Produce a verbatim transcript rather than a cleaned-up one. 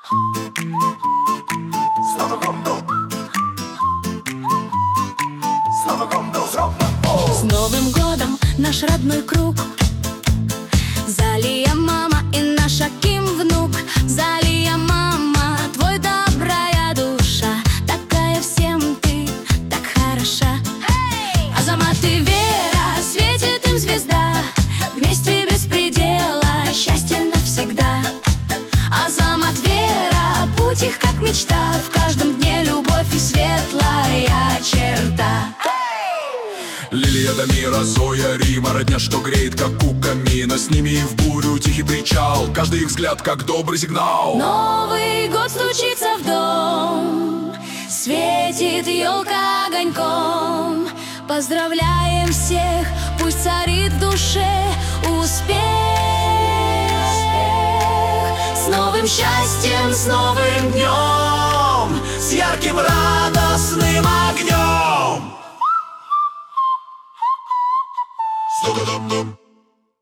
С Новым годом! С Новым годом! С Новым годом, наш родной круг. Залия мама и наш Аким внук. Залия мама, твой добрая душа, такая всем ты, так хороша. Азамат и Вера, светит им звезда, вместе без предела, счастье навсегда. Азамат, Вера, путь их как мечта, в каждом дне любовь и светлая черта. Лилия, Дамира, Зоя, Рима, родня, что греет, как у камина. С ними в бурю тихий причал, каждый их взгляд, как добрый сигнал. Новый год стучится в дом, светит елка огоньком. Поздравляем всех, пусть царит в душе успех. С новым счастьем, с новым днем, С ярким радостным огнем! С Новым годом!